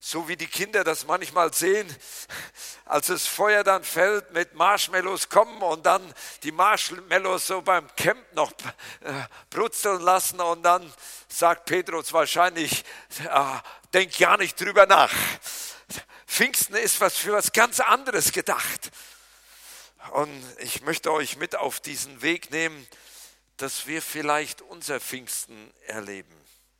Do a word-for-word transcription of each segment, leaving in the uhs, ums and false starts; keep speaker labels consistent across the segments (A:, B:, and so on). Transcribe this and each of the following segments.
A: so wie die Kinder das manchmal sehen, als das Feuer dann fällt, mit Marshmallows kommen und dann die Marshmallows so beim Camp noch äh, brutzeln lassen und dann sagt Petrus wahrscheinlich, äh, denk ja nicht drüber nach. Pfingsten ist was für was ganz anderes gedacht. Und ich möchte euch mit auf diesen Weg nehmen, dass wir vielleicht unser Pfingsten erleben.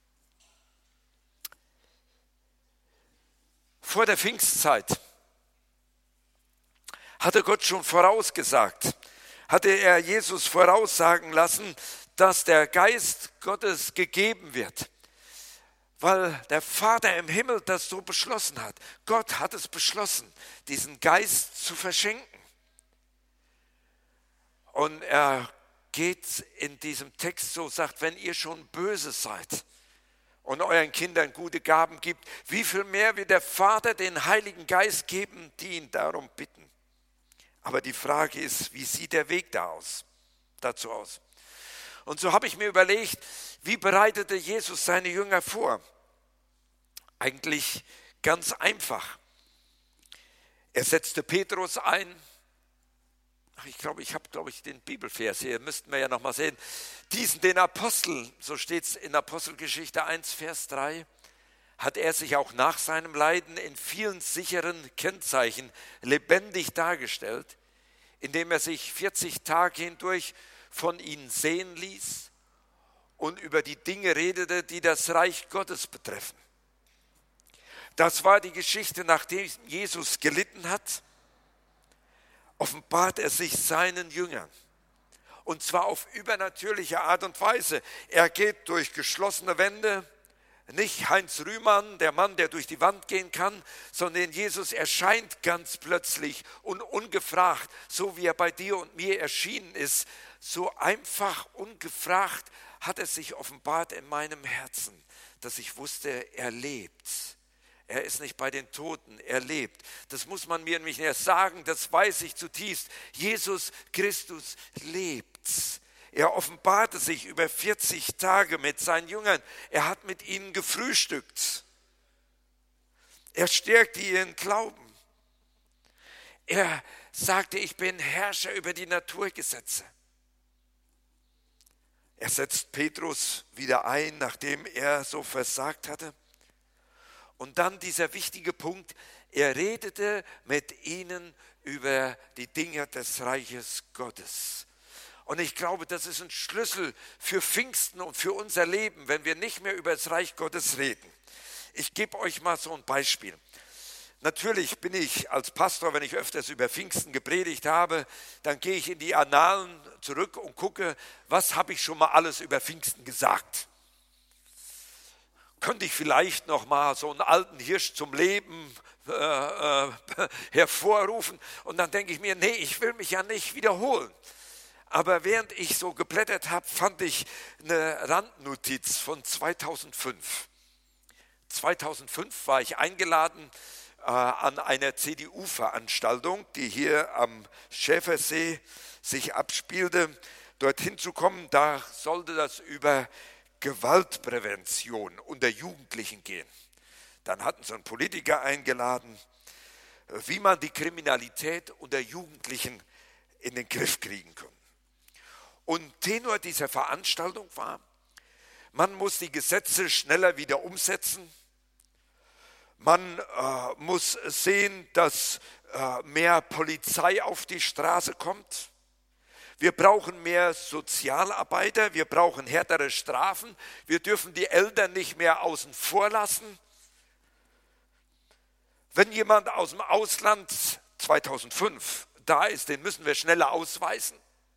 A: Vor der Pfingstzeit hatte Gott schon vorausgesagt, hatte er Jesus voraussagen lassen, dass der Geist Gottes gegeben wird, weil der Vater im Himmel das so beschlossen hat. Gott hat es beschlossen, diesen Geist zu verschenken. Und er geht in diesem Text so, sagt, wenn ihr schon böse seid und euren Kindern gute Gaben gibt, wie viel mehr wird der Vater den Heiligen Geist geben, die ihn darum bitten. Aber die Frage ist, wie sieht der Weg da aus, dazu aus? Und so habe ich mir überlegt, wie bereitete Jesus seine Jünger vor? Eigentlich ganz einfach. Er setzte Petrus ein. Ach, ich glaube, ich habe, glaube ich, den Bibelvers hier, müssten wir ja noch mal sehen. Diesen, den Apostel, so steht es in Apostelgeschichte eins, Vers drei, hat er sich auch nach seinem Leiden in vielen sicheren Kennzeichen lebendig dargestellt, indem er sich vierzig Tage hindurch von ihnen sehen ließ und über die Dinge redete, die das Reich Gottes betreffen. Das war die Geschichte, nachdem Jesus gelitten hat, offenbart er sich seinen Jüngern. Und zwar auf übernatürliche Art und Weise. Er geht durch geschlossene Wände, nicht Heinz Rühmann, der Mann, der durch die Wand gehen kann, sondern Jesus erscheint ganz plötzlich und ungefragt, so wie er bei dir und mir erschienen ist. So einfach, ungefragt hat er sich offenbart in meinem Herzen, dass ich wusste, er lebt. Er ist nicht bei den Toten, er lebt. Das muss man mir nicht erst sagen, das weiß ich zutiefst. Jesus Christus lebt. Er offenbarte sich über vierzig Tage mit seinen Jüngern. Er hat mit ihnen gefrühstückt. Er stärkte ihren Glauben. Er sagte, ich bin Herrscher über die Naturgesetze. Er setzt Petrus wieder ein, nachdem er so versagt hatte. Und dann dieser wichtige Punkt, er redete mit ihnen über die Dinge des Reiches Gottes. Und ich glaube, das ist ein Schlüssel für Pfingsten und für unser Leben, wenn wir nicht mehr über das Reich Gottes reden. Ich gebe euch mal so ein Beispiel. Natürlich bin ich als Pastor, wenn ich öfters über Pfingsten gepredigt habe, dann gehe ich in die Annalen zurück und gucke, was habe ich schon mal alles über Pfingsten gesagt. Könnte ich vielleicht noch mal so einen alten Hirsch zum Leben äh, äh, hervorrufen? Und dann denke ich mir, nee, ich will mich ja nicht wiederholen. Aber während ich so geblättert habe, fand ich eine Randnotiz von zweitausendfünf. zweitausendfünf war ich eingeladen äh, an einer C D U-Veranstaltung, die hier am Schäfersee sich abspielte. Dorthin zu kommen, da sollte das über Gewaltprävention unter Jugendlichen gehen. Dann hatten sie einen Politiker eingeladen, wie man die Kriminalität unter Jugendlichen in den Griff kriegen kann. Und Tenor dieser Veranstaltung war, man muss die Gesetze schneller wieder umsetzen, man äh, muss sehen, dass äh, mehr Polizei auf die Straße kommt. Wir brauchen mehr Sozialarbeiter, wir brauchen härtere Strafen, wir dürfen die Eltern nicht mehr außen vor lassen. Wenn jemand aus dem Ausland zweitausendfünf da ist, den müssen wir schneller ausweisen.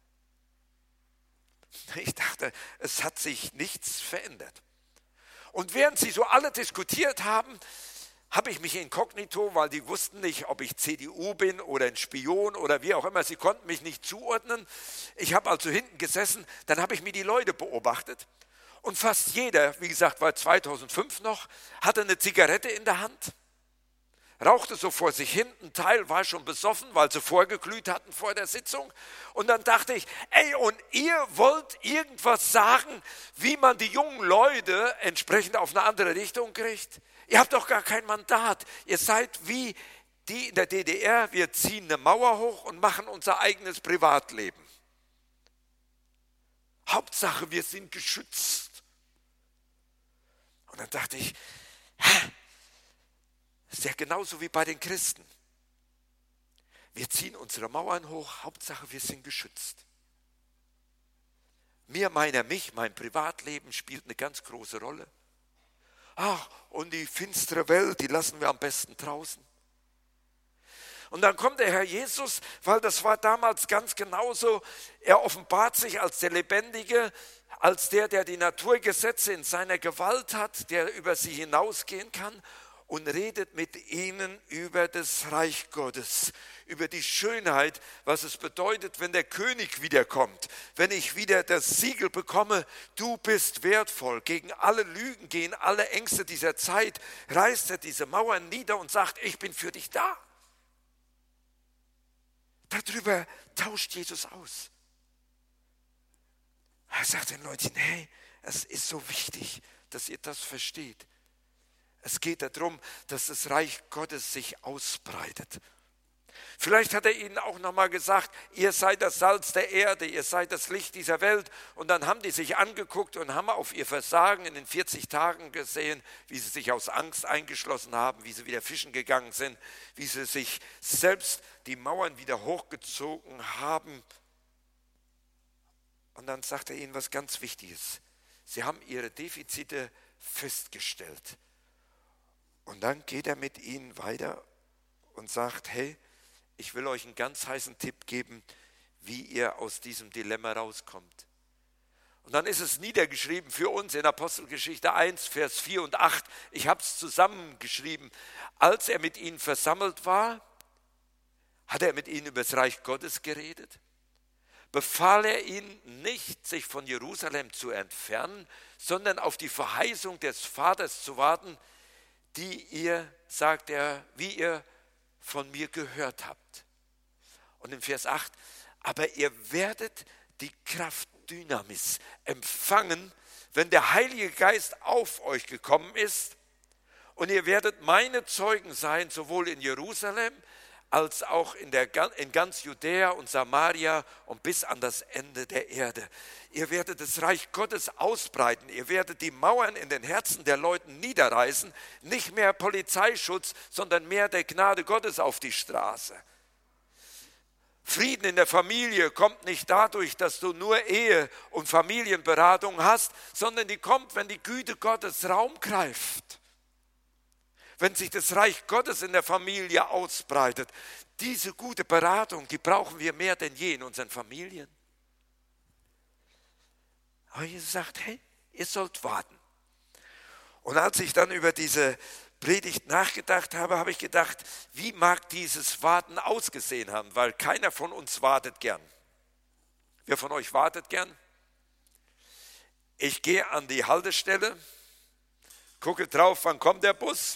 A: Ich dachte, es hat sich nichts verändert. Und während sie so alle diskutiert haben, habe ich mich inkognito, weil die wussten nicht, ob ich C D U bin oder ein Spion oder wie auch immer. Sie konnten mich nicht zuordnen. Ich habe also hinten gesessen, dann habe ich mir die Leute beobachtet. Und fast jeder, wie gesagt, war zweitausendfünf noch, hatte eine Zigarette in der Hand, rauchte so vor sich hin. Ein Teil war schon besoffen, weil sie vorgeglüht hatten vor der Sitzung. Und dann dachte ich, ey, und ihr wollt irgendwas sagen, wie man die jungen Leute entsprechend auf eine andere Richtung kriegt? Ihr habt doch gar kein Mandat. Ihr seid wie die in der D D R, wir ziehen eine Mauer hoch und machen unser eigenes Privatleben. Hauptsache, wir sind geschützt. Und dann dachte ich, hä? Das ist ja genauso wie bei den Christen. Wir ziehen unsere Mauern hoch, Hauptsache, wir sind geschützt. Mir, meiner, mich, mein Privatleben spielt eine ganz große Rolle. Ach, und die finstere Welt, die lassen wir am besten draußen. Und dann kommt der Herr Jesus, weil das war damals ganz genauso. Er offenbart sich als der Lebendige, als der, der die Naturgesetze in seiner Gewalt hat, der über sie hinausgehen kann und redet mit ihnen über das Reich Gottes, über die Schönheit, was es bedeutet, wenn der König wiederkommt, wenn ich wieder das Siegel bekomme, du bist wertvoll. Gegen alle Lügen, gegen alle Ängste dieser Zeit reißt er diese Mauern nieder und sagt, ich bin für dich da. Darüber tauscht Jesus aus. Er sagt den Leuten, hey, es ist so wichtig, dass ihr das versteht. Es geht darum, dass das Reich Gottes sich ausbreitet. Vielleicht hat er ihnen auch nochmal gesagt, ihr seid das Salz der Erde, ihr seid das Licht dieser Welt. Und dann haben die sich angeguckt und haben auf ihr Versagen in den vierzig Tagen gesehen, wie sie sich aus Angst eingeschlossen haben, wie sie wieder fischen gegangen sind, wie sie sich selbst die Mauern wieder hochgezogen haben. Und dann sagt er ihnen was ganz Wichtiges. Sie haben ihre Defizite festgestellt. Und dann geht er mit ihnen weiter und sagt, hey, ich will euch einen ganz heißen Tipp geben, wie ihr aus diesem Dilemma rauskommt. Und dann ist es niedergeschrieben für uns in Apostelgeschichte eins, Vers vier und acht. Ich habe es zusammengeschrieben. Als er mit ihnen versammelt war, hat er mit ihnen über das Reich Gottes geredet. Befahl er ihnen nicht, sich von Jerusalem zu entfernen, sondern auf die Verheißung des Vaters zu warten, die ihr, sagt er, wie ihr von mir gehört habt. Und in Vers acht, aber ihr werdet die Kraft Dynamis empfangen, wenn der Heilige Geist auf euch gekommen ist, und ihr werdet meine Zeugen sein, sowohl in Jerusalem als auch in, der, in ganz Judäa und Samaria und bis an das Ende der Erde. Ihr werdet das Reich Gottes ausbreiten, ihr werdet die Mauern in den Herzen der Leute niederreißen, nicht mehr Polizeischutz, sondern mehr der Gnade Gottes auf die Straße. Frieden in der Familie kommt nicht dadurch, dass du nur Ehe- und Familienberatung hast, sondern die kommt, wenn die Güte Gottes Raum greift. Wenn sich das Reich Gottes in der Familie ausbreitet. Diese gute Beratung, die brauchen wir mehr denn je in unseren Familien. Aber Jesus sagt, hey, ihr sollt warten. Und als ich dann über diese Predigt nachgedacht habe, habe ich gedacht, wie mag dieses Warten ausgesehen haben? Weil keiner von uns wartet gern. Wer von euch wartet gern? Ich gehe an die Haltestelle, gucke drauf, wann kommt der Bus.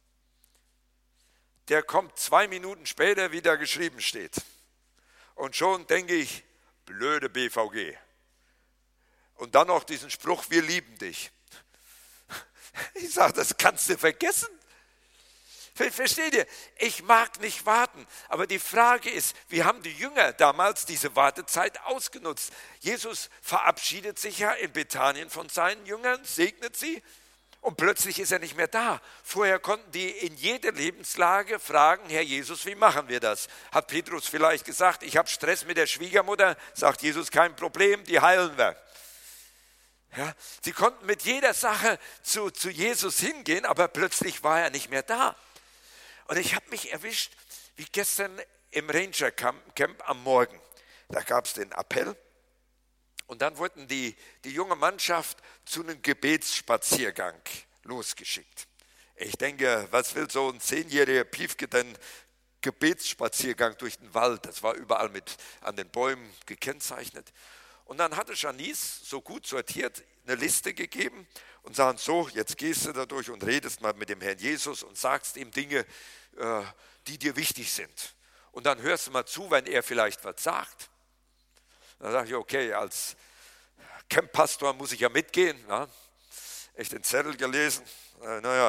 A: Der kommt zwei Minuten später, wie da geschrieben steht. Und schon denke ich, blöde B V G. Und dann noch diesen Spruch, wir lieben dich. Ich sage, das kannst du vergessen. Versteht ihr? Ich mag nicht warten. Aber die Frage ist, wie haben die Jünger damals diese Wartezeit ausgenutzt? Jesus verabschiedet sich ja in Bethanien von seinen Jüngern, segnet sie. Und plötzlich ist er nicht mehr da. Vorher konnten die in jeder Lebenslage fragen, Herr Jesus, wie machen wir das? Hat Petrus vielleicht gesagt, ich habe Stress mit der Schwiegermutter? Sagt Jesus, kein Problem, die heilen wir. Ja, sie konnten mit jeder Sache zu, zu Jesus hingehen, aber plötzlich war er nicht mehr da. Und ich habe mich erwischt, wie gestern im Ranger Camp, Camp am Morgen. Da gab es den Appell. Und dann wurden die, die junge Mannschaft zu einem Gebetsspaziergang losgeschickt. Ich denke, was will so ein zehnjähriger Piefke denn Gebetsspaziergang durch den Wald? Das war überall mit an den Bäumen gekennzeichnet. Und dann hatte Janice so gut sortiert eine Liste gegeben und sagte, so, jetzt gehst du da durch und redest mal mit dem Herrn Jesus und sagst ihm Dinge, die dir wichtig sind. Und dann hörst du mal zu, wenn er vielleicht was sagt. Dann sage ich, okay, als Camppastor muss ich ja mitgehen. Ja. Ich den Zettel gelesen, naja,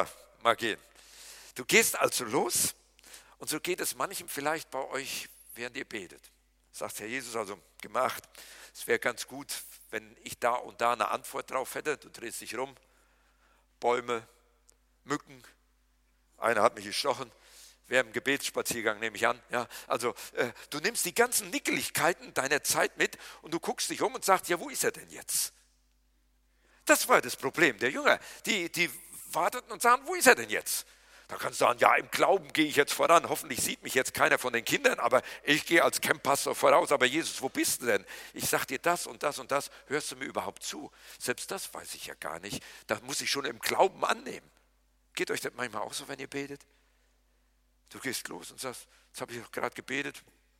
A: mal gehen. Du gehst also los und so geht es manchem vielleicht bei euch, während ihr betet. Sagt Herr Jesus, also gemacht, es wäre ganz gut, wenn ich da und da eine Antwort drauf hätte. Du drehst dich rum, Bäume, Mücken, einer hat mich gestochen, wäre im Gebetsspaziergang, nehme ich an. Ja, also äh, du nimmst die ganzen Nickeligkeiten deiner Zeit mit und du guckst dich um und sagst, ja, wo ist er denn jetzt? Das war das Problem der Jünger. Die, die warteten und sagten, wo ist er denn jetzt? Da kannst du sagen, ja, im Glauben gehe ich jetzt voran. Hoffentlich sieht mich jetzt keiner von den Kindern, aber ich gehe als Camppastor voraus. Aber Jesus, wo bist du denn? Ich sage dir das und das und das. Hörst du mir überhaupt zu? Selbst das weiß ich ja gar nicht. Das muss ich schon im Glauben annehmen. Geht euch das manchmal auch so, wenn ihr betet? Du gehst los und sagst, jetzt habe ich doch gerade gebetet.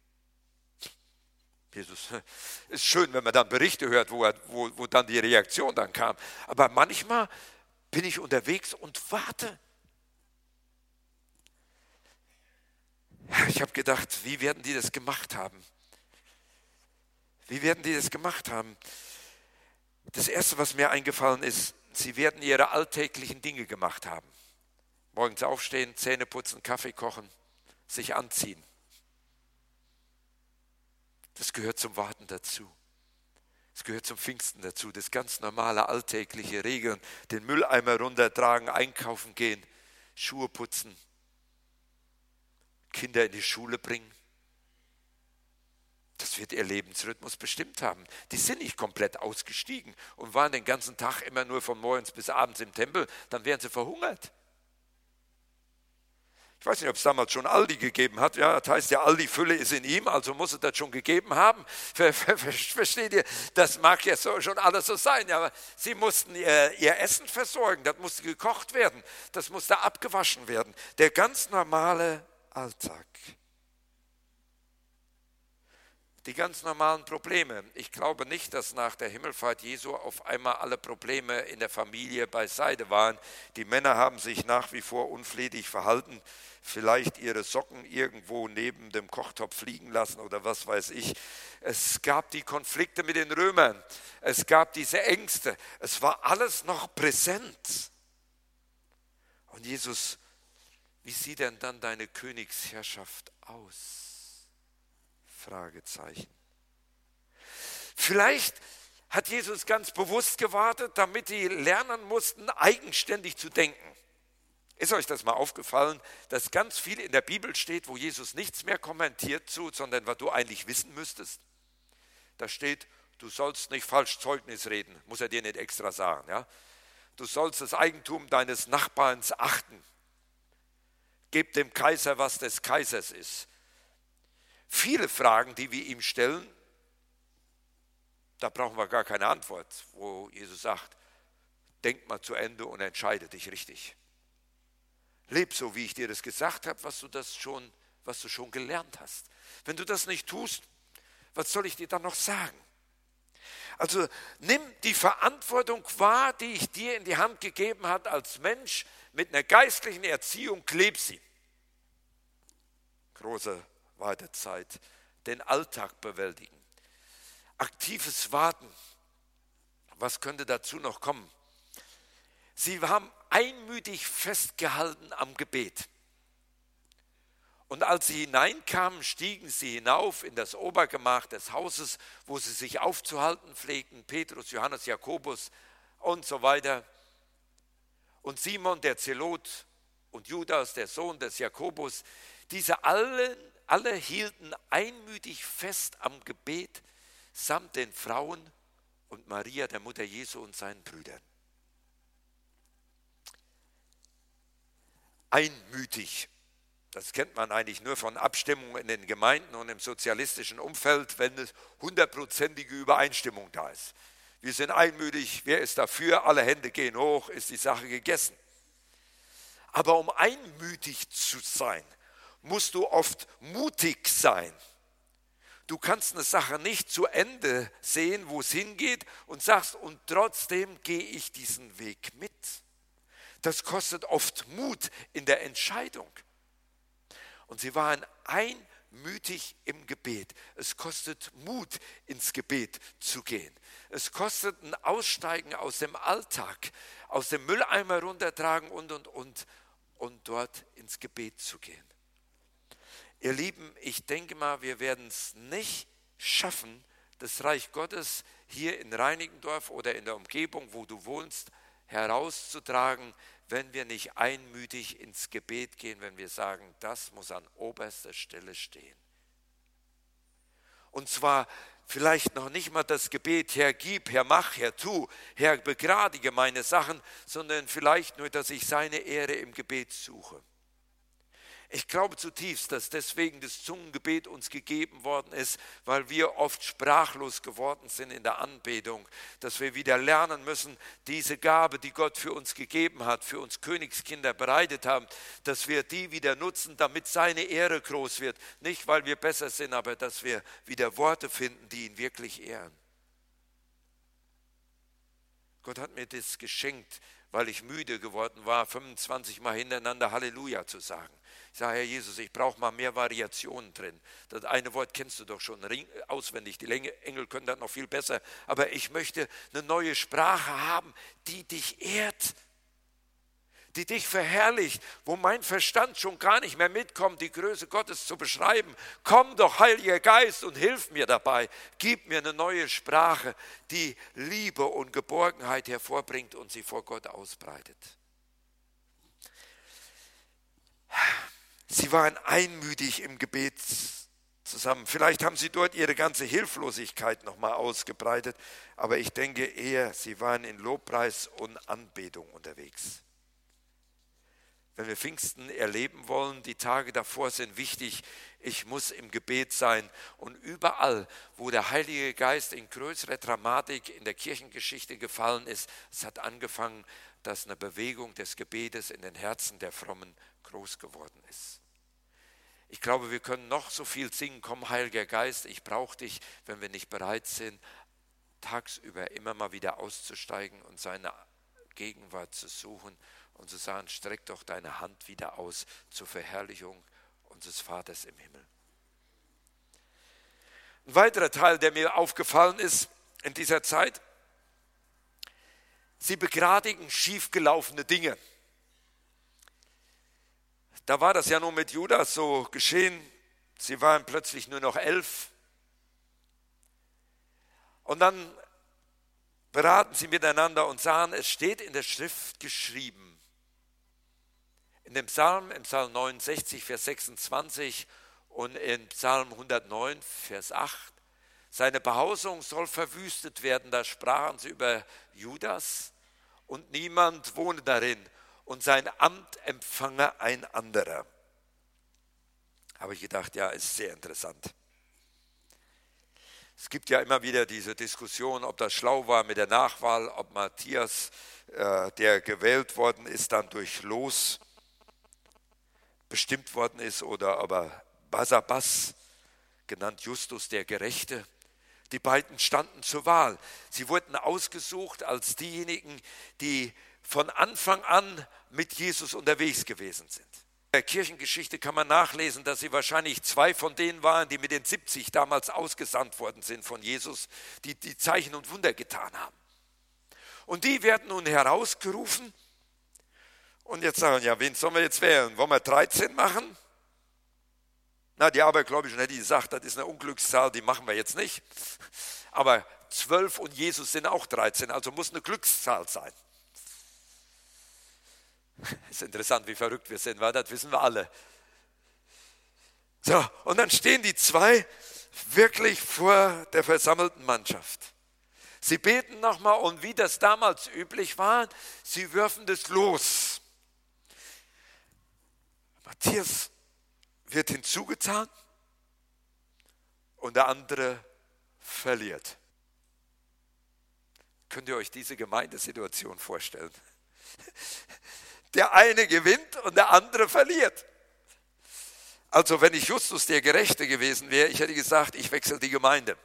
A: Jesus, ist schön, wenn man dann Berichte hört, wo, er, wo, wo dann die Reaktion dann kam. Aber manchmal bin ich unterwegs und warte. Ich habe gedacht, wie werden die das gemacht haben? Wie werden die das gemacht haben? Das Erste, was mir eingefallen ist, sie werden ihre alltäglichen Dinge gemacht haben. Morgens aufstehen, Zähne putzen, Kaffee kochen, sich anziehen. Das gehört zum Warten dazu. Es gehört zum Pfingsten dazu, das ganz normale alltägliche Regeln, den Mülleimer runtertragen, einkaufen gehen, Schuhe putzen, Kinder in die Schule bringen. Das wird ihr Lebensrhythmus bestimmt haben. Die sind nicht komplett ausgestiegen und waren den ganzen Tag immer nur von morgens bis abends im Tempel, dann wären sie verhungert. Ich weiß nicht, ob es damals schon Aldi gegeben hat. Ja, das heißt ja, Aldi Fülle ist in ihm, also muss es das schon gegeben haben. Ver, ver, ver, versteht ihr? Das mag ja so, schon alles so sein, aber sie mussten ihr, ihr Essen versorgen, das musste gekocht werden, das musste abgewaschen werden. Der ganz normale Alltag. Die ganz normalen Probleme. Ich glaube nicht, dass nach der Himmelfahrt Jesu auf einmal alle Probleme in der Familie beiseite waren. Die Männer haben sich nach wie vor unflätig verhalten, vielleicht ihre Socken irgendwo neben dem Kochtopf liegen lassen oder was weiß ich. Es gab die Konflikte mit den Römern, es gab diese Ängste, es war alles noch präsent. Und Jesus, wie sieht denn dann deine Königsherrschaft aus? Fragezeichen. Vielleicht hat Jesus ganz bewusst gewartet, damit die lernen mussten, eigenständig zu denken. Ist euch das mal aufgefallen, dass ganz viel in der Bibel steht, wo Jesus nichts mehr kommentiert zu, sondern was du eigentlich wissen müsstest? Da steht, du sollst nicht falsch Zeugnis reden, muss er dir nicht extra sagen. Ja? Du sollst das Eigentum deines Nachbarns achten. Gib dem Kaiser, was des Kaisers ist. Viele Fragen, die wir ihm stellen, da brauchen wir gar keine Antwort, wo Jesus sagt, denk mal zu Ende und entscheide dich richtig. Leb so, wie ich dir das gesagt habe, was du, das schon, was du schon gelernt hast. Wenn du das nicht tust, was soll ich dir dann noch sagen? Also nimm die Verantwortung wahr, die ich dir in die Hand gegeben habe als Mensch mit einer geistlichen Erziehung, kleb sie. Große Wartezeit, den Alltag bewältigen. Aktives Warten. Was könnte dazu noch kommen? Sie haben einmütig festgehalten am Gebet. Und als sie hineinkamen, stiegen sie hinauf in das Obergemach des Hauses, wo sie sich aufzuhalten pflegten, Petrus, Johannes, Jakobus und so weiter. Und Simon, der Zelot, und Judas, der Sohn des Jakobus, diese alle, alle hielten einmütig fest am Gebet, samt den Frauen und Maria, der Mutter Jesu und seinen Brüdern. Einmütig. Das kennt man eigentlich nur von Abstimmungen in den Gemeinden und im sozialistischen Umfeld, wenn es hundertprozentige Übereinstimmung da ist. Wir sind einmütig, wer ist dafür, alle Hände gehen hoch, ist die Sache gegessen. Aber um einmütig zu sein, musst du oft mutig sein. Du kannst eine Sache nicht zu Ende sehen, wo es hingeht und sagst, und trotzdem gehe ich diesen Weg mit. Das kostet oft Mut in der Entscheidung. Und sie waren einmütig im Gebet. Es kostet Mut, ins Gebet zu gehen. Es kostet ein Aussteigen aus dem Alltag, aus dem Mülleimer runtertragen und, und, und. und dort ins Gebet zu gehen. Ihr Lieben, ich denke mal, wir werden es nicht schaffen, das Reich Gottes hier in Reinickendorf oder in der Umgebung, wo du wohnst, herauszutragen, wenn wir nicht einmütig ins Gebet gehen, wenn wir sagen, das muss an oberster Stelle stehen. Und zwar vielleicht noch nicht mal das Gebet, Herr, gib, Herr, mach, Herr, tu, Herr, begradige meine Sachen, sondern vielleicht nur, dass ich seine Ehre im Gebet suche. Ich glaube zutiefst, dass deswegen das Zungengebet uns gegeben worden ist, weil wir oft sprachlos geworden sind in der Anbetung, dass wir wieder lernen müssen, diese Gabe, die Gott für uns gegeben hat, für uns Königskinder bereitet haben, dass wir die wieder nutzen, damit seine Ehre groß wird. Nicht, weil wir besser sind, aber dass wir wieder Worte finden, die ihn wirklich ehren. Gott hat mir das geschenkt, weil ich müde geworden war, fünfundzwanzig Mal hintereinander Halleluja zu sagen. Ich sage, Herr Jesus, ich brauche mal mehr Variationen drin. Das eine Wort kennst du doch schon auswendig, die Engel können das noch viel besser. Aber ich möchte eine neue Sprache haben, die dich ehrt, die dich verherrlicht, wo mein Verstand schon gar nicht mehr mitkommt, die Größe Gottes zu beschreiben. Komm doch, Heiliger Geist, und hilf mir dabei. Gib mir eine neue Sprache, die Liebe und Geborgenheit hervorbringt und sie vor Gott ausbreitet. Sie waren einmütig im Gebet zusammen. Vielleicht haben sie dort ihre ganze Hilflosigkeit nochmal ausgebreitet, aber ich denke eher, sie waren in Lobpreis und Anbetung unterwegs. Wenn wir Pfingsten erleben wollen, die Tage davor sind wichtig. Ich muss im Gebet sein. Und überall, wo der Heilige Geist in größerer Dramatik in der Kirchengeschichte gefallen ist, es hat angefangen, dass eine Bewegung des Gebetes in den Herzen der Frommen groß geworden ist. Ich glaube, wir können noch so viel singen, komm Heiliger Geist, ich brauche dich, wenn wir nicht bereit sind, tagsüber immer mal wieder auszusteigen und seine Gegenwart zu suchen und zu sagen, streck doch deine Hand wieder aus zur Verherrlichung unseres Vaters im Himmel. Ein weiterer Teil, der mir aufgefallen ist in dieser Zeit, sie begradigen schiefgelaufene Dinge. Da war das ja nur mit Judas so geschehen. Sie waren plötzlich nur noch elf. Und dann beraten sie miteinander und sahen, es steht in der Schrift geschrieben. In dem Psalm, im Psalm neunundsechzig, Vers sechsundzwanzig und in Psalm hundertneun, Vers acht, seine Behausung soll verwüstet werden. Da sprachen sie über Judas und niemand wohne darin. Und sein Amt empfange ein anderer. Habe ich gedacht, ja, ist sehr interessant. Es gibt ja immer wieder diese Diskussion, ob das schlau war mit der Nachwahl, ob Matthias, äh, der gewählt worden ist, dann durch Los bestimmt worden ist, oder aber Barsabas, genannt Justus der Gerechte. Die beiden standen zur Wahl. Sie wurden ausgesucht als diejenigen, die von Anfang an mit Jesus unterwegs gewesen sind. In der Kirchengeschichte kann man nachlesen, dass sie wahrscheinlich zwei von denen waren, die mit den siebzig damals ausgesandt worden sind von Jesus, die die Zeichen und Wunder getan haben. Und die werden nun herausgerufen und jetzt sagen, ja, wen sollen wir jetzt wählen? Wollen wir dreizehn machen? Na, die Abergläubischen hätten gesagt, das ist eine Unglückszahl, die machen wir jetzt nicht. Aber zwölf und Jesus sind auch dreizehn, also muss eine Glückszahl sein. Es ist interessant, wie verrückt wir sind, weil das wissen wir alle. So, und dann stehen die zwei wirklich vor der versammelten Mannschaft. Sie beten nochmal und wie das damals üblich war, sie werfen das los. Matthias wird hinzugetan und der andere verliert. Könnt ihr euch diese Gemeindesituation vorstellen? Der eine gewinnt und der andere verliert. Also wenn ich Justus der Gerechte gewesen wäre, ich hätte gesagt, ich wechsle die Gemeinde.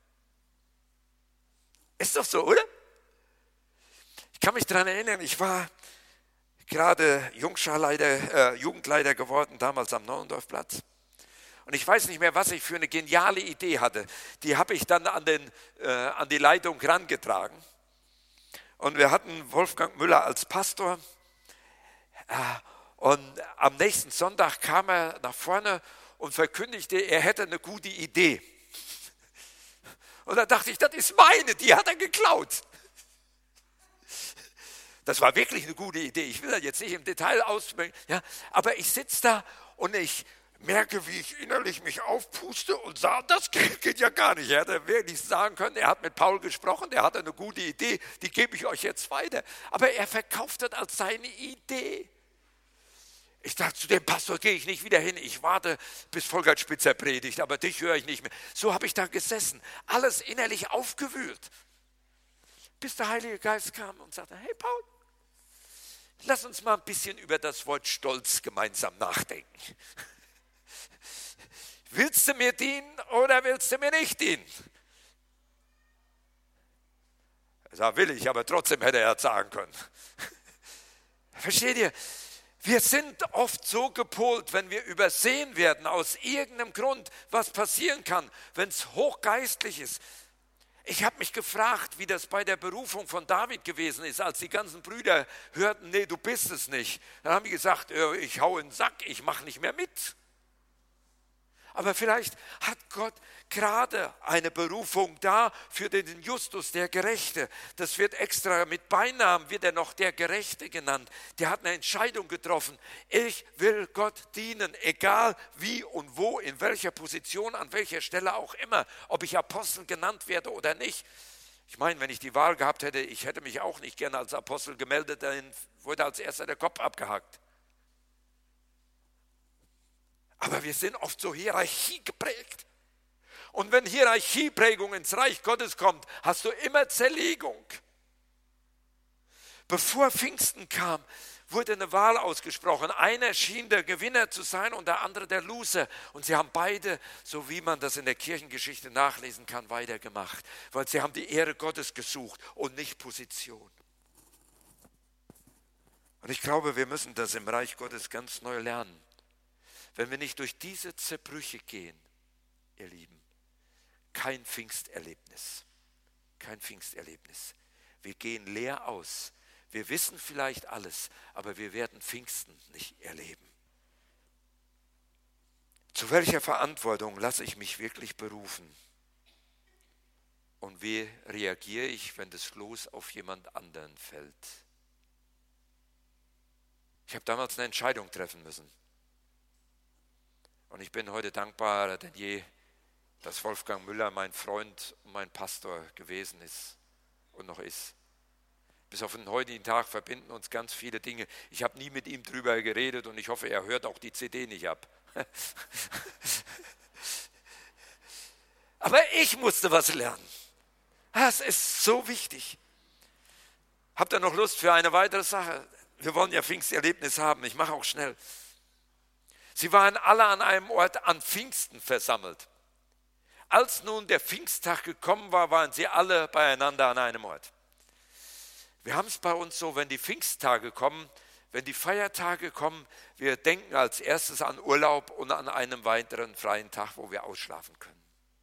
A: Ist doch so, oder? Ich kann mich daran erinnern, ich war gerade Jungscharleiter, äh, Jugendleiter geworden, damals am Neuendorfplatz. Und ich weiß nicht mehr, was ich für eine geniale Idee hatte. Die habe ich dann an, den, äh, an die Leitung herangetragen. Und wir hatten Wolfgang Müller als Pastor. Und am nächsten Sonntag kam er nach vorne und verkündigte, er hätte eine gute Idee. Und da dachte ich, das ist meine, die hat er geklaut. Das war wirklich eine gute Idee. Ich will das jetzt nicht im Detail aussprechen, ja, aber ich sitze da und ich merke, wie ich innerlich mich aufpuste und sage, das geht, geht ja gar nicht. Er hätte wirklich sagen können, er hat mit Paul gesprochen, der hatte eine gute Idee, die gebe ich euch jetzt weiter. Aber er verkauft das als seine Idee. Ich dachte, zu dem Pastor gehe ich nicht wieder hin. Ich warte, bis Volker Spitzer predigt, aber dich höre ich nicht mehr. So habe ich da gesessen, alles innerlich aufgewühlt. Bis der Heilige Geist kam und sagte, hey Paul, lass uns mal ein bisschen über das Wort Stolz gemeinsam nachdenken. Willst du mir dienen oder willst du mir nicht dienen? Er sagt, will ich, aber trotzdem hätte er es sagen können. Versteht ihr? Wir sind oft so gepolt, wenn wir übersehen werden aus irgendeinem Grund, was passieren kann, wenn es hochgeistlich ist. Ich habe mich gefragt, wie das bei der Berufung von David gewesen ist, als die ganzen Brüder hörten, nee, du bist es nicht. Dann haben die gesagt, ich hau in den Sack, ich mache nicht mehr mit. Aber vielleicht hat Gott gerade eine Berufung da für den Justus, der Gerechte. Das wird extra mit Beinamen, wird er noch der Gerechte genannt. Der hat eine Entscheidung getroffen. Ich will Gott dienen, egal wie und wo, in welcher Position, an welcher Stelle auch immer. Ob ich Apostel genannt werde oder nicht. Ich meine, wenn ich die Wahl gehabt hätte, ich hätte mich auch nicht gerne als Apostel gemeldet, dann wurde als erster der Kopf abgehackt. Aber wir sind oft so Hierarchie geprägt. Und wenn Hierarchieprägung ins Reich Gottes kommt, hast du immer Zerlegung. Bevor Pfingsten kam, wurde eine Wahl ausgesprochen. Einer schien der Gewinner zu sein und der andere der Loser. Und sie haben beide, so wie man das in der Kirchengeschichte nachlesen kann, weitergemacht. Weil sie haben die Ehre Gottes gesucht und nicht Position. Und ich glaube, wir müssen das im Reich Gottes ganz neu lernen. Wenn wir nicht durch diese Zerbrüche gehen, ihr Lieben, kein Pfingsterlebnis, kein Pfingsterlebnis. Wir gehen leer aus. Wir wissen vielleicht alles, aber wir werden Pfingsten nicht erleben. Zu welcher Verantwortung lasse ich mich wirklich berufen? Und wie reagiere ich, wenn das Los auf jemand anderen fällt? Ich habe damals eine Entscheidung treffen müssen. Und ich bin heute dankbarer denn je, dass Wolfgang Müller mein Freund und mein Pastor gewesen ist und noch ist. Bis auf den heutigen Tag verbinden uns ganz viele Dinge. Ich habe nie mit ihm drüber geredet und ich hoffe, er hört auch die C D nicht ab. Aber ich musste was lernen. Das ist so wichtig. Habt ihr noch Lust für eine weitere Sache? Wir wollen ja Pfingsterlebnis haben. Ich mache auch schnell. Sie waren alle an einem Ort an Pfingsten versammelt. Als nun der Pfingsttag gekommen war, waren sie alle beieinander an einem Ort. Wir haben es bei uns so, wenn die Pfingsttage kommen, wenn die Feiertage kommen, wir denken als erstes an Urlaub und an einen weiteren freien Tag, wo wir ausschlafen können.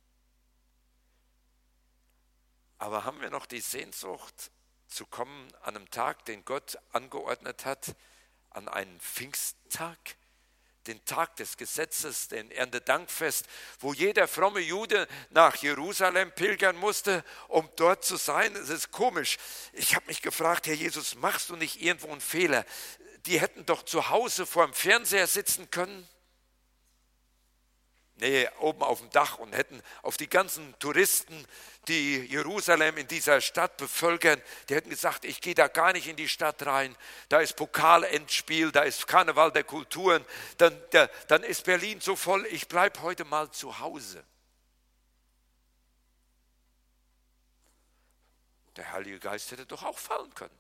A: Aber haben wir noch die Sehnsucht zu kommen an einem Tag, den Gott angeordnet hat, an einen Pfingsttag? Den Tag des Gesetzes, den Erntedankfest, wo jeder fromme Jude nach Jerusalem pilgern musste, um dort zu sein. Es ist komisch. Ich habe mich gefragt, Herr Jesus, machst du nicht irgendwo einen Fehler? Die hätten doch zu Hause vor dem Fernseher sitzen können. Nee, oben auf dem Dach und hätten auf die ganzen Touristen, die Jerusalem in dieser Stadt bevölkern, die hätten gesagt, ich gehe da gar nicht in die Stadt rein, da ist Pokalendspiel, da ist Karneval der Kulturen, dann, der, dann ist Berlin so voll, ich bleibe heute mal zu Hause. Der Heilige Geist hätte doch auch fallen können.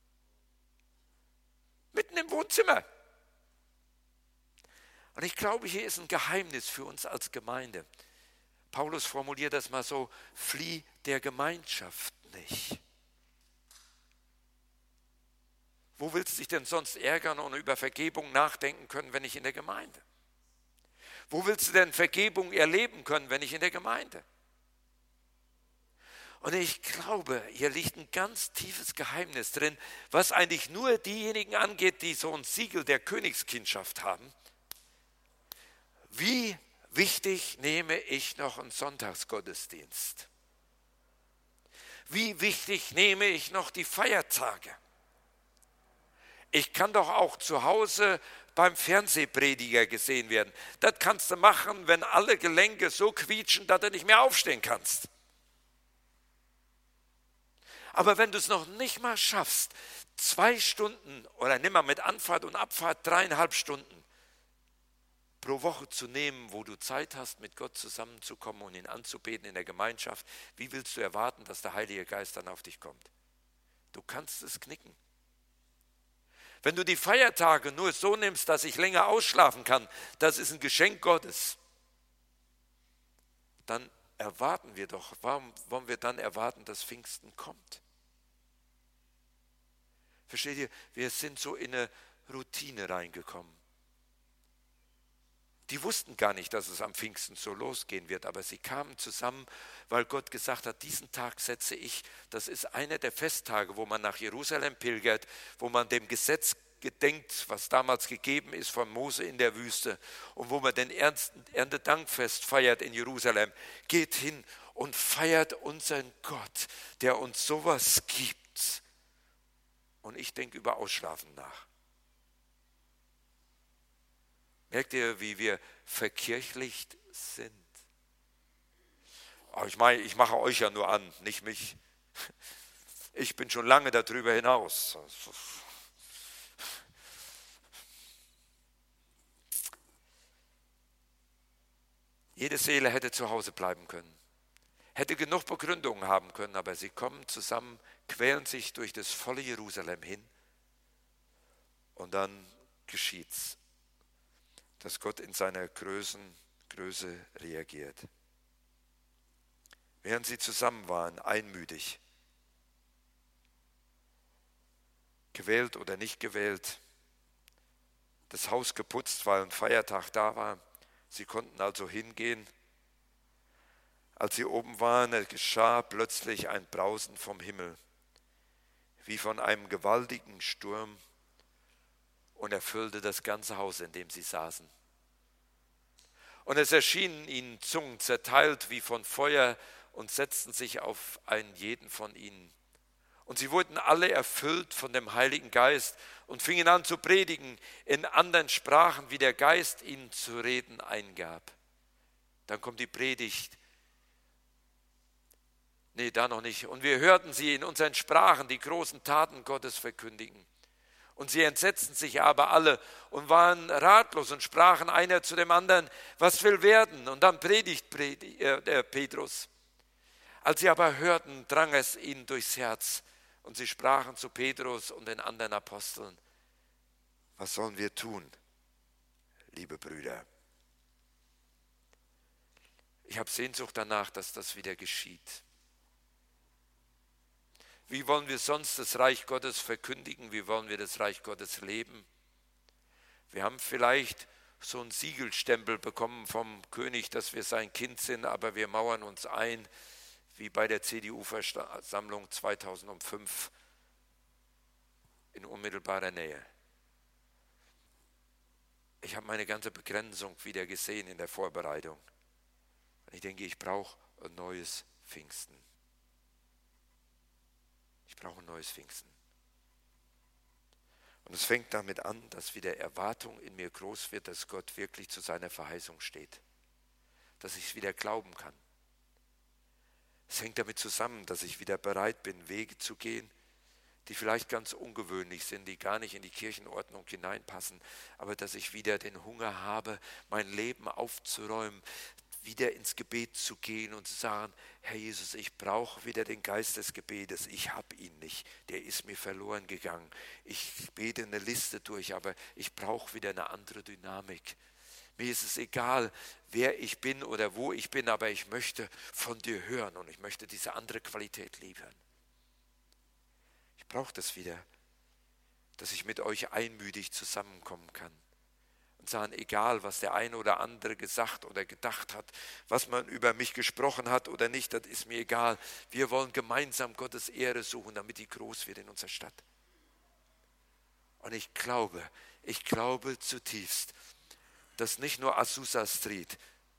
A: Mitten im Wohnzimmer. Und ich glaube, hier ist ein Geheimnis für uns als Gemeinde. Paulus formuliert das mal so, flieh der Gemeinschaft nicht. Wo willst du dich denn sonst ärgern und über Vergebung nachdenken können, wenn nicht in der Gemeinde? Wo willst du denn Vergebung erleben können, wenn nicht in der Gemeinde? Und ich glaube, hier liegt ein ganz tiefes Geheimnis drin, was eigentlich nur diejenigen angeht, die so ein Siegel der Königskindschaft haben. Wie wichtig nehme ich noch einen Sonntagsgottesdienst? Wie wichtig nehme ich noch die Feiertage? Ich kann doch auch zu Hause beim Fernsehprediger gesehen werden. Das kannst du machen, wenn alle Gelenke so quietschen, dass du nicht mehr aufstehen kannst. Aber wenn du es noch nicht mal schaffst, zwei Stunden oder nimm mal mit Anfahrt und Abfahrt dreieinhalb Stunden pro Woche zu nehmen, wo du Zeit hast, mit Gott zusammenzukommen und ihn anzubeten in der Gemeinschaft, wie willst du erwarten, dass der Heilige Geist dann auf dich kommt? Du kannst es knicken. Wenn du die Feiertage nur so nimmst, dass ich länger ausschlafen kann, das ist ein Geschenk Gottes, dann erwarten wir doch, warum wollen wir dann erwarten, dass Pfingsten kommt? Versteht ihr, wir sind so in eine Routine reingekommen. Die wussten gar nicht, dass es am Pfingsten so losgehen wird, aber sie kamen zusammen, weil Gott gesagt hat, diesen Tag setze ich, das ist einer der Festtage, wo man nach Jerusalem pilgert, wo man dem Gesetz gedenkt, was damals gegeben ist von Mose in der Wüste und wo man den Erntedankfest feiert in Jerusalem. Geht hin und feiert unseren Gott, der uns sowas gibt. Und ich denke über Ausschlafen nach. Merkt ihr, wie wir verkirchlicht sind? Aber ich meine, ich mache euch ja nur an, nicht mich. Ich bin schon lange darüber hinaus. Jede Seele hätte zu Hause bleiben können, hätte genug Begründungen haben können, aber sie kommen zusammen, quälen sich durch das volle Jerusalem hin und dann geschieht's, dass Gott in seiner Größen, Größe reagiert. Während sie zusammen waren, einmütig, gewählt oder nicht gewählt, das Haus geputzt, weil ein Feiertag da war, sie konnten also hingehen. Als sie oben waren, geschah plötzlich ein Brausen vom Himmel, wie von einem gewaltigen Sturm, und erfüllte das ganze Haus, in dem sie saßen. Und es erschienen ihnen Zungen zerteilt wie von Feuer und setzten sich auf einen jeden von ihnen. Und sie wurden alle erfüllt von dem Heiligen Geist und fingen an zu predigen in anderen Sprachen, wie der Geist ihnen zu reden eingab. Dann kommt die Predigt. Nee, da noch nicht. Und wir hörten sie in unseren Sprachen die großen Taten Gottes verkündigen. Und sie entsetzten sich aber alle und waren ratlos und sprachen einer zu dem anderen, was will werden? Und dann predigt, predigt äh, Petrus. Als sie aber hörten, drang es ihnen durchs Herz. Und sie sprachen zu Petrus und den anderen Aposteln, was sollen wir tun, liebe Brüder? Ich habe Sehnsucht danach, dass das wieder geschieht. Wie wollen wir sonst das Reich Gottes verkündigen? Wie wollen wir das Reich Gottes leben? Wir haben vielleicht so einen Siegelstempel bekommen vom König, dass wir sein Kind sind, aber wir mauern uns ein, wie bei der C D U-Versammlung zweitausendfünf in unmittelbarer Nähe. Ich habe meine ganze Begrenzung wieder gesehen in der Vorbereitung. Ich denke, ich brauche ein neues Pfingsten. Ich brauche ein neues Pfingsten. Und es fängt damit an, dass wieder Erwartung in mir groß wird, dass Gott wirklich zu seiner Verheißung steht. Dass ich es wieder glauben kann. Es hängt damit zusammen, dass ich wieder bereit bin, Wege zu gehen, die vielleicht ganz ungewöhnlich sind, die gar nicht in die Kirchenordnung hineinpassen, aber dass ich wieder den Hunger habe, mein Leben aufzuräumen, wieder ins Gebet zu gehen und zu sagen, Herr Jesus, ich brauche wieder den Geist des Gebetes. Ich habe ihn nicht, der ist mir verloren gegangen. Ich bete eine Liste durch, aber ich brauche wieder eine andere Dynamik. Mir ist es egal, wer ich bin oder wo ich bin, aber ich möchte von dir hören und ich möchte diese andere Qualität liefern. Ich brauche das wieder, dass ich mit euch einmütig zusammenkommen kann. und sagen, egal, was der eine oder andere gesagt oder gedacht hat, was man über mich gesprochen hat oder nicht, das ist mir egal. Wir wollen gemeinsam Gottes Ehre suchen, damit die groß wird in unserer Stadt. Und ich glaube, ich glaube zutiefst, dass nicht nur Azusa Street,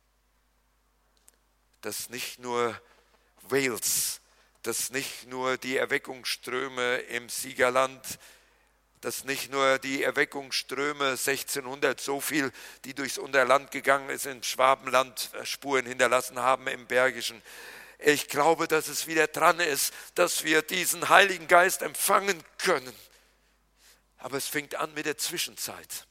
A: dass nicht nur Wales, dass nicht nur die Erweckungsströme im Siegerland, dass nicht nur die Erweckungsströme sechzehnhundert, so viel, die durchs Unterland gegangen ist, im Schwabenland Spuren hinterlassen haben, im Bergischen. Ich glaube, dass es wieder dran ist, dass wir diesen Heiligen Geist empfangen können. Aber es fängt an mit der Zwischenzeit,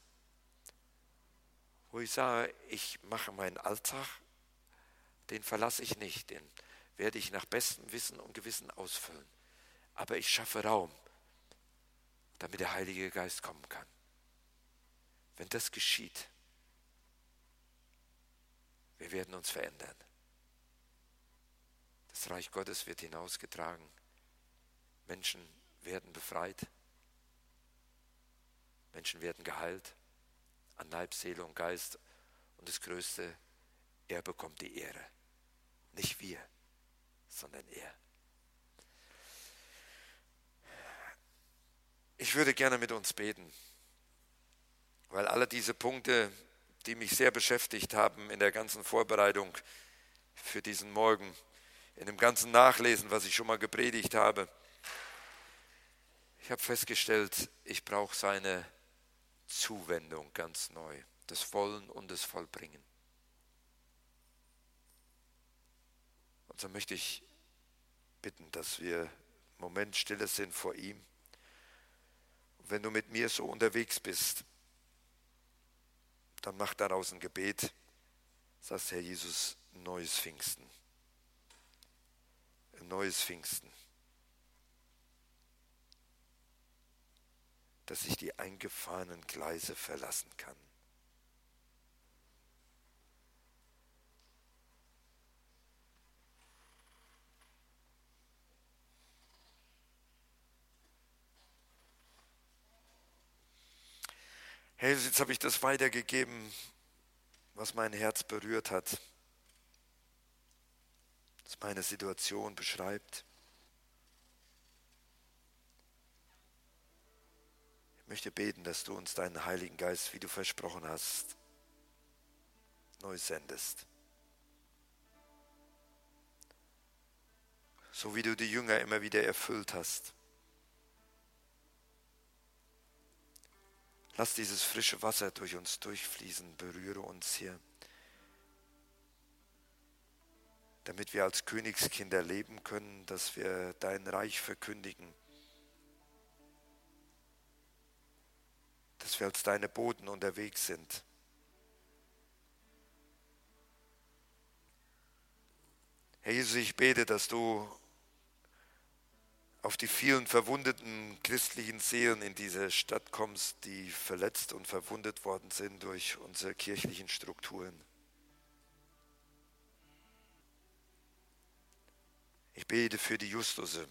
A: wo ich sage, ich mache meinen Alltag, den verlasse ich nicht, den werde ich nach bestem Wissen und Gewissen ausfüllen. Aber ich schaffe Raum, damit der Heilige Geist kommen kann. Wenn das geschieht, wir werden uns verändern. Das Reich Gottes wird hinausgetragen. Menschen werden befreit. Menschen werden geheilt an Leib, Seele und Geist. Und das Größte, er bekommt die Ehre. Nicht wir, sondern er. Ich würde gerne mit uns beten, weil alle diese Punkte, die mich sehr beschäftigt haben in der ganzen Vorbereitung für diesen Morgen, in dem ganzen Nachlesen, was ich schon mal gepredigt habe, ich habe festgestellt, ich brauche seine Zuwendung ganz neu, das Wollen und das Vollbringen. Und so möchte ich bitten, dass wir einen Moment stille sind vor ihm. Und wenn du mit mir so unterwegs bist, dann mach daraus ein Gebet. Sagst, Herr Jesus, ein neues Pfingsten. Ein neues Pfingsten. Dass ich die eingefahrenen Gleise verlassen kann. Herr Jesus, jetzt habe ich das weitergegeben, was mein Herz berührt hat, das meine Situation beschreibt. Ich möchte beten, dass du uns deinen Heiligen Geist, wie du versprochen hast, neu sendest. So wie du die Jünger immer wieder erfüllt hast. Lass dieses frische Wasser durch uns durchfließen, berühre uns hier, damit wir als Königskinder leben können, dass wir dein Reich verkündigen, dass wir als deine Boten unterwegs sind. Herr Jesus, ich bete, dass du auf die vielen verwundeten christlichen Seelen in diese Stadt kommst, die verletzt und verwundet worden sind durch unsere kirchlichen Strukturen. Ich bete für die Justusse.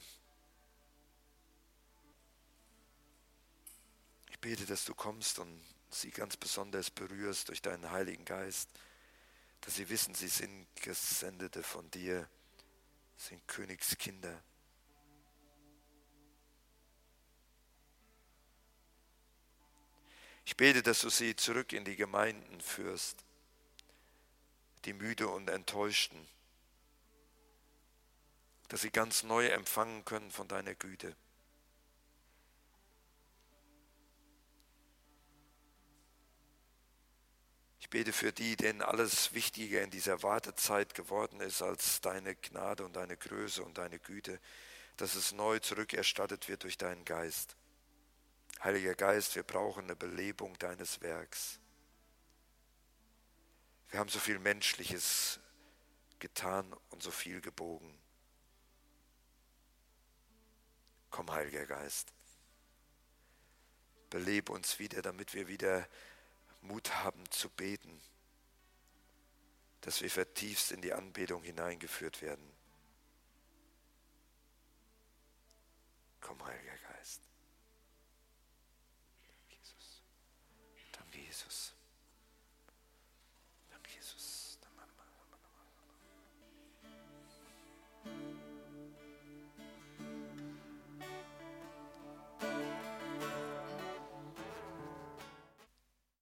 A: Ich bete, dass du kommst und sie ganz besonders berührst durch deinen Heiligen Geist, dass sie wissen, sie sind Gesendete von dir, sind Königskinder. Ich bete, dass du sie zurück in die Gemeinden führst, die Müde und Enttäuschten, dass sie ganz neu empfangen können von deiner Güte. Ich bete für die, denen alles wichtiger in dieser Wartezeit geworden ist als deine Gnade und deine Größe und deine Güte, dass es neu zurückerstattet wird durch deinen Geist. Heiliger Geist, wir brauchen eine Belebung deines Werks. Wir haben so viel Menschliches getan und so viel gebogen. Komm, Heiliger Geist, belebe uns wieder, damit wir wieder Mut haben zu beten, dass wir vertiefst in die Anbetung hineingeführt werden. Komm, Heiliger